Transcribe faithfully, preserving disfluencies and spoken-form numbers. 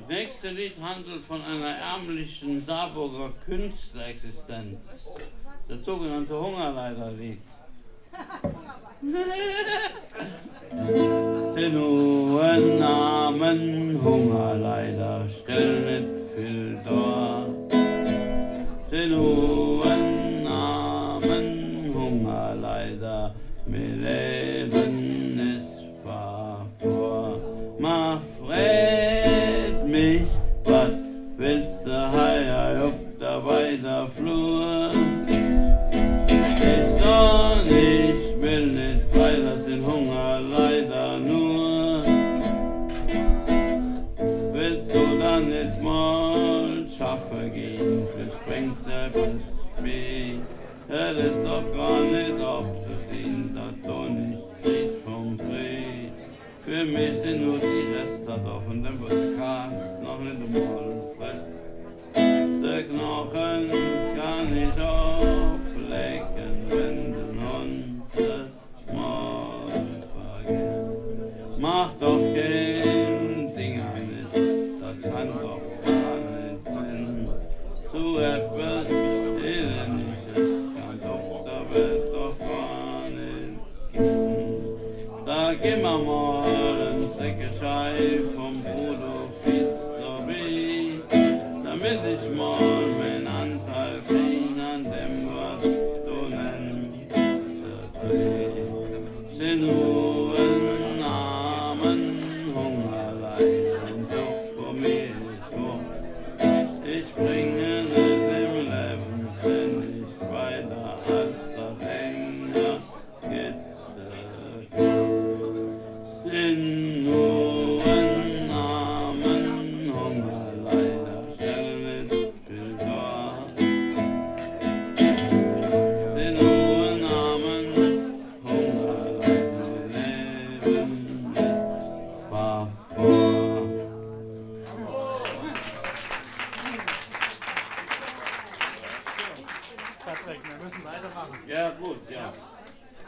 Das nächste Lied handelt von einer ärmlichen Saarburger Künstlerexistenz. Das sogenannte Hungerleiderlied. Sie nur einen armen Hungerleider, stell nicht viel da. Sie nur einen armen Hungerleider, mir Leben ist fahr vor. Ma fred mich, was willst du heier auf der weiter Flur? Ich soll nicht, will nicht weiter den Hunger leider nur. Willst du dann nicht mal schaffen gehen, das bringt der Weh. Es ist doch gar nicht abzusehen, dass du nicht siehst vom Fried. Für mich sind nur die Reste da von dem Vulkan, noch nicht einmal fest. Der Knochen kann ich auflecken, wenn den Hund das Mal vergisst. Mach doch kein Ding nicht, das kann doch gar nicht sein. Zu etwas Elendiges kann doch der Welt doch gar nicht geben. Da gehen wir mal ein Säckeschei vom Bruder Fitzerby, damit ich mal meinen Anteil krieg an dem, was du nennst. Sie nur einen armen Hungerleid und doch vor mir ist vor. Ich bringe nicht im Leben, wenn ich weiter als das Hänger geht. Sie nur einen armen Hungerleider, stell nicht viel da. Sie nur einen armen Hungerleider, Leben ist fahr vor. Patrick, wir müssen weitermachen. Ja gut, ja.